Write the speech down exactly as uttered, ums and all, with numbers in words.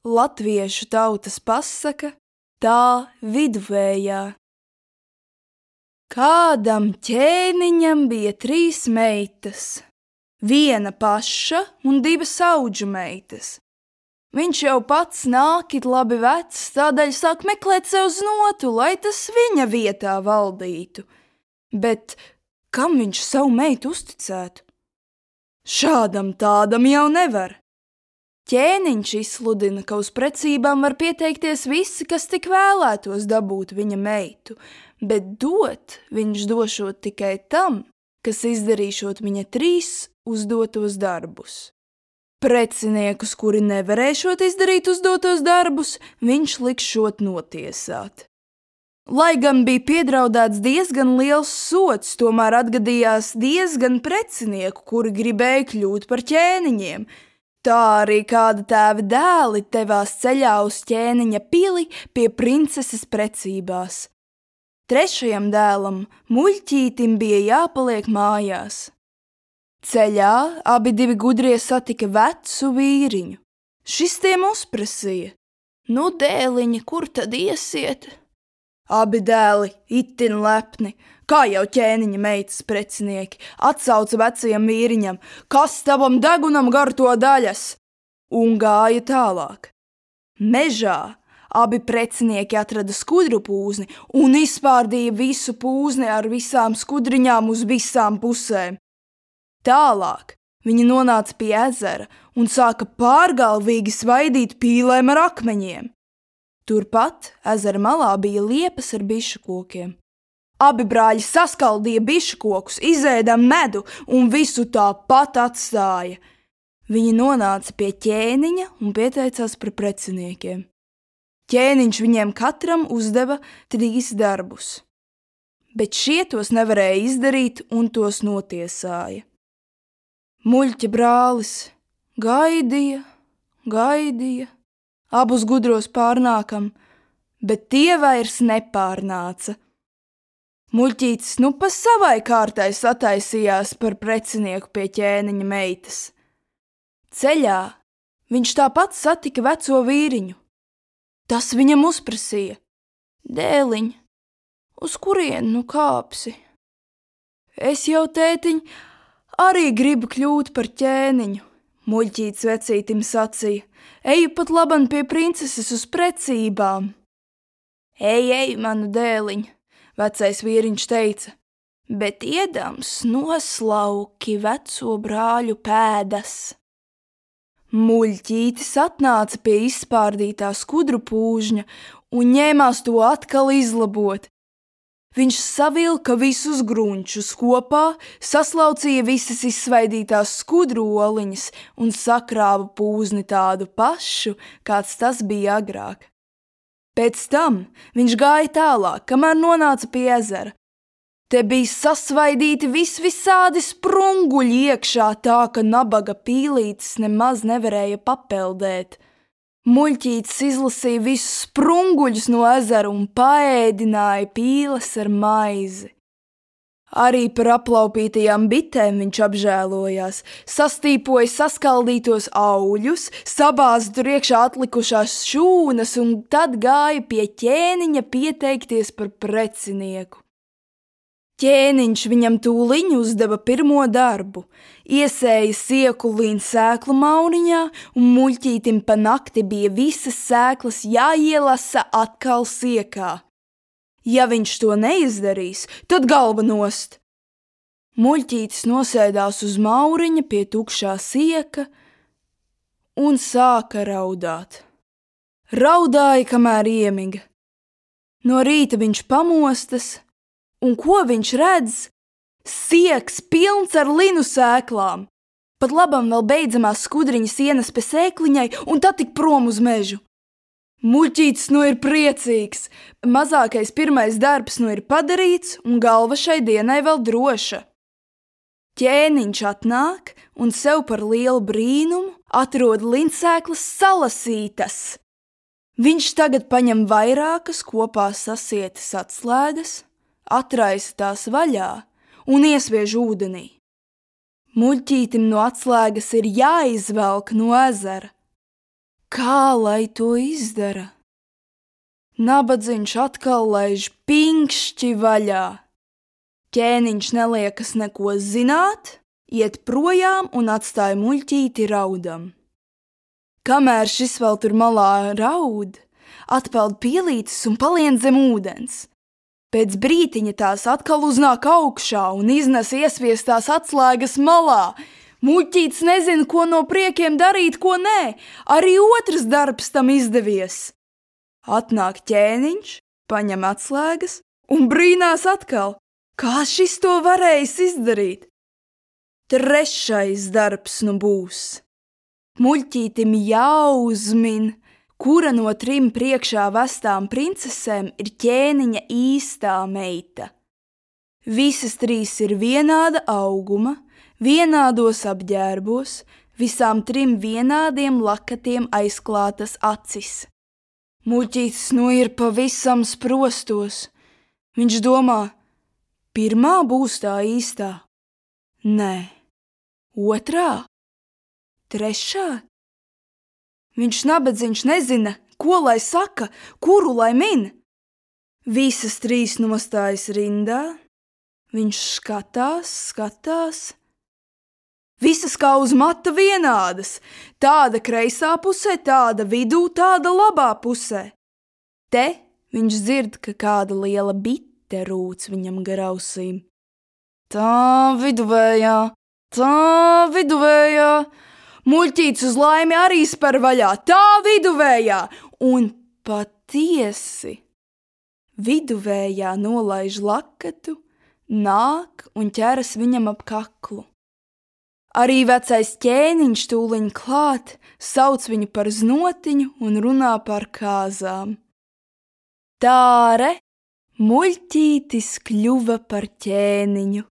Latviešu tautas pasaka tā viduvējā. Kādam ķēniņam bija trīs meitas, viena paša un divas audžu meitas. Viņš jau pats nākit labi vecs, tādēļ sāk meklēt sev znotu, lai tas viņa vietā valdītu. Bet kam viņš savu meitu uzticētu? Šādam tādam jau nevar. Ķēniņš izsludina, ka uz precībām var pieteikties visi, kas tik vēlētos dabūt viņa meitu, bet dot viņš došot tikai tam, kas izdarīšot viņa trīs uzdotos darbus. Preciniekus, kuri nevarēšot izdarīt uzdotos darbus, viņš likšot notiesāt. Lai gan bija piedraudēts diezgan liels sods, tomēr atgadījās diezgan precinieku, kuri gribēja kļūt par ķēniņiem. Tā arī kāda tēva dēli devās ceļā uz ķēniņa pili pie princeses precībās. Trešajam dēlam, muļķītim, bija jāpaliek mājās. Ceļā abi divi gudrie satika vecu vīriņu. Šis tiem uzprasīja: "Nu, dēliņi, kur tad iesiet?" Abi dēli, itin lepni, kā jau ķēniņa meitas precinieki, atsauca vecajam vīriņam: "Kas tavam degunam garto daļas?" un gāja tālāk. Mežā abi precinieki atrada skudru pūzni un izpārdīja visu pūzni ar visām skudriņām uz visām pusēm. Tālāk viņi nonāca pie ezera un sāka pārgalvīgi svaidīt pīlēm ar akmeņiem. Turpat ezera malā bija liepas ar bišu kokiem. Abi brāļi saskaldīja bišu kokus, izēda medu un visu tāpat atstāja. Viņi nonāca pie ķēniņa un pieteicās par preciniekiem. Ķēniņš viņiem katram uzdeva trīs darbus, bet šie tos nevarēja izdarīt un tos notiesāja. Muļķa brālis gaidīja, gaidīja, abus gudros pārnākam, bet tie vairs nepārnāca. Muļķītis nu pa savai kārtai sataisījās par precinieku pie ķēniņa meitas. Ceļā viņš tāpat satika veco vīriņu. Tas viņam uzprasīja: "Dēliņ, uz kurien nu kāpsi?" "Es jau, tētiņ, arī gribu kļūt par ķēniņu," muļķītis vecītim sacīja. "Eju pat laban pie princeses uz precībām." "Ej, ej, manu dēliņ," vecais vīriņš teica, "bet iedams noslauki veco brāļu pēdas." Muļķītis atnāca pie izspārdītā skudru pūžņa un ņēmās to atkal izlabot. Viņš savilka visus grunčus kopā, saslaucīja visas izsvaidītās skudru oliņas un sakrāva pūzni tādu pašu, kāds tas bija agrāk. Pēc tam viņš gāja tālāk, kamēr nonāca pie ezera. Te bija sasvaidīti vis visādi sprunguļi iekšā tā, ka nabaga pīlītis nemaz nevarēja papeldēt. Muļķītis izlasīja visus sprunguļus no ezera un paēdināja pīles ar maizi. Arī par aplaupītajām bitēm viņš apžēlojās, sastīpoja saskaldītos auļus, sabāza tur iekšā atlikušās šūnas un tad gāja pie ķēniņa pieteikties par precinieku. Ķēniņš viņam tūliņ uzdeva pirmo darbu, iesēja sieku līdz sēklu mauriņā, un muļķītim pa nakti bija visas sēklas jāielasa atkal siekā. Ja viņš to neizdarīs, tad galva nost. Muļķītis nosēdās uz mauriņa pie tukšā sieka un sāka raudāt. Raudāja, kamēr iemiga. No rīta viņš pamostas, un ko viņš redz? Sieks pilns ar linu sēklām. Pat labam vēl beidzamās skudriņas ienes pie sēkliņai un tad tik prom uz mežu. Muļķītis nu ir priecīgs. Mazākais pirmais darbs nu ir padarīts un galva šai dienai vēl droša. Ķēniņš atnāk un sev par lielu brīnumu atrod linsēklas salasītas. Viņš tagad paņem vairākas kopā sasietas atslēgas, atraisa tās vaļā un iesviež ūdenī. Muļķītim no atslēgas ir jāizvelk no ezera. Kā lai to izdara? Nabadzīņš atkal laiž pinkšķi vaļā. Ķēniņš neliekas neko zināt, iet projām un atstāja muļķīti raudam. Kamēr šis vēl tur malā raud, atpeld pielītes un palien zem ūdens. Pēc brītiņa tās atkal uznāk augšā un iznes iesviestās atslēgas malā. Muļķītis nezina, ko no priekiem darīt, ko nē. Arī otrs darbs tam izdevies. Atnāk ķēniņš, paņem atslēgas un brīnās atkal. Kā šis to varējis izdarīt? Trešais darbs nu būs. Muļķītim jāuzmin, kura no trim priekšā vestām princesēm ir ķēniņa īstā meita. Visas trīs ir vienāda auguma, vienādos apģērbos, visām trim vienādiem lakatiem aizklātas acis. Muļķītis nu ir pavisam sprostos. Viņš domā, pirmā būs tā īstā. Nē. Otrā? Trešā? Viņš nabadzīņš nezina, ko lai saka, kuru lai min. Visas trīs nostājas rindā. Viņš skatās, skatās. Visas kā uz mata vienādas. Tāda kreisā pusē, tāda vidū, tāda labā pusē. Te viņš dzird, ka kāda liela bite rūc viņam gar ausīm. Tā viduvējā, tā viduvējā. Muļķītis uz laimi arī spēr vaļā, tā viduvējā. Un patiesi, viduvējā nolaiž lakatu, nāk un ķeras viņam ap kaklu. Arī vecais ķēniņš tūliņ klāt, sauc viņu par znotiņu un runā par kāzām. Tā re, muļķītis kļuva par ķēniņu.